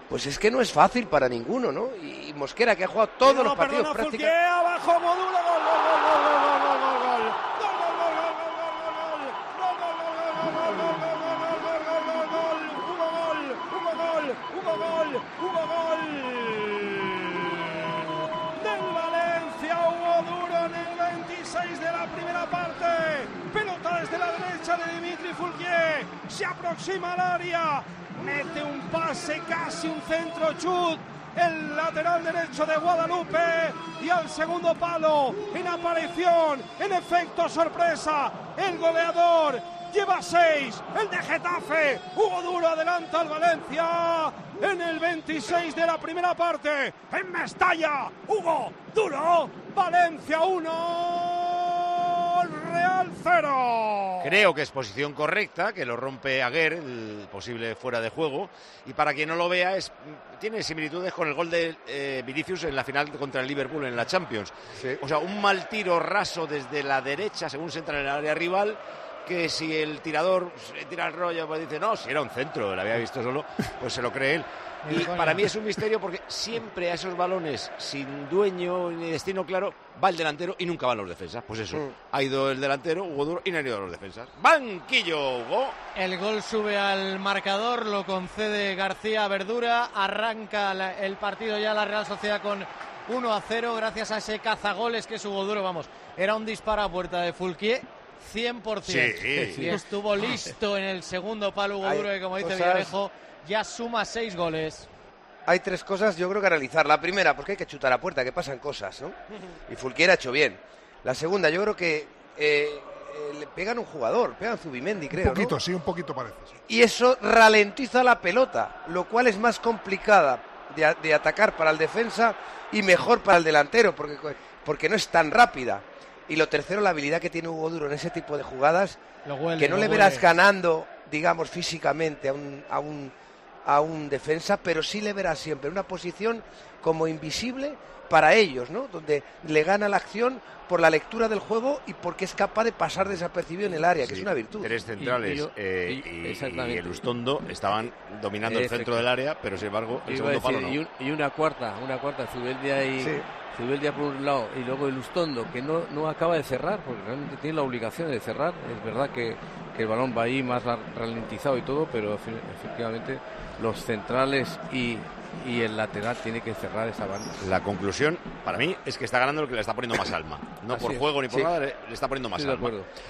pues es que no es fácil para ninguno, ¿no? Y Mosquera, que ha jugado todos los partidos prácticamente. Abajo, Modulo, gol del Valencia, Hugo Duro en el 26 de la primera parte. Pelota desde la derecha de Dimitri Foulquier, se aproxima al área, mete un pase, casi un centro chut, el lateral derecho de Guadalupe, y al segundo palo, en aparición, en efecto sorpresa, el goleador lleva 6, el de Getafe. Hugo Duro adelanta al Valencia en el 26 de la primera parte, en Mestalla. Hugo Duro, Valencia 1, Real 0. Creo que es posición correcta, que lo rompe Aguer, el posible fuera de juego, y para quien no lo vea, tiene similitudes con el gol de Vinicius en la final contra el Liverpool en la Champions. Sí. O sea, un mal tiro raso desde la derecha según se entra en el área rival, que si el tirador tira el rollo, pues dice, no, si era un centro, lo había visto solo, pues se lo cree él. Y para mí es un misterio porque siempre a esos balones sin dueño ni destino claro va el delantero y nunca van los defensas. Pues eso, ha ido el delantero, Hugo Duro, y no han ido los defensas. Banquillo, Hugo. El gol sube al marcador, lo concede García Verdura, arranca el partido ya la Real Sociedad con 1-0 gracias a ese cazagoles que es Hugo Duro. Vamos, era un disparo a puerta de Foulquier 100%. Sí. Y estuvo listo en el segundo palo Hugo Duro, que como dice Villarejo, ya suma 6 goles. Hay 3 cosas yo creo que analizar. La primera, porque hay que chutar a puerta, que pasan cosas, ¿no? Y Foulquier ha hecho bien. La segunda, yo creo que le pegan un jugador, pegan Zubimendi, creo, un poquito, ¿no? Sí, un poquito parece. Sí. Y eso ralentiza la pelota, lo cual es más complicada de atacar para el defensa y mejor para el delantero, porque no es tan rápida. Y lo tercero, la habilidad que tiene Hugo Duro en ese tipo de jugadas, que no le verás ganando, digamos, físicamente a un defensa, pero sí le verás siempre en una posición como invisible para ellos, ¿no? Donde le gana la acción por la lectura del juego y porque es capaz de pasar desapercibido en el área, que es una virtud. 3 centrales y el Ustondo estaban dominando el centro del área, pero sin embargo el segundo palo no. Y una cuarta, Zubeldia Zubeldia por un lado y luego el Ustondo, que no acaba de cerrar, porque realmente tiene la obligación de cerrar. Es verdad que el balón va ahí más ralentizado y todo, pero efectivamente los centrales y el lateral tiene que cerrar esa banda. La conclusión, para mí, es que está ganando el que le está poniendo más alma. No Así por es. juego ni por nada, le está poniendo más alma. De acuerdo.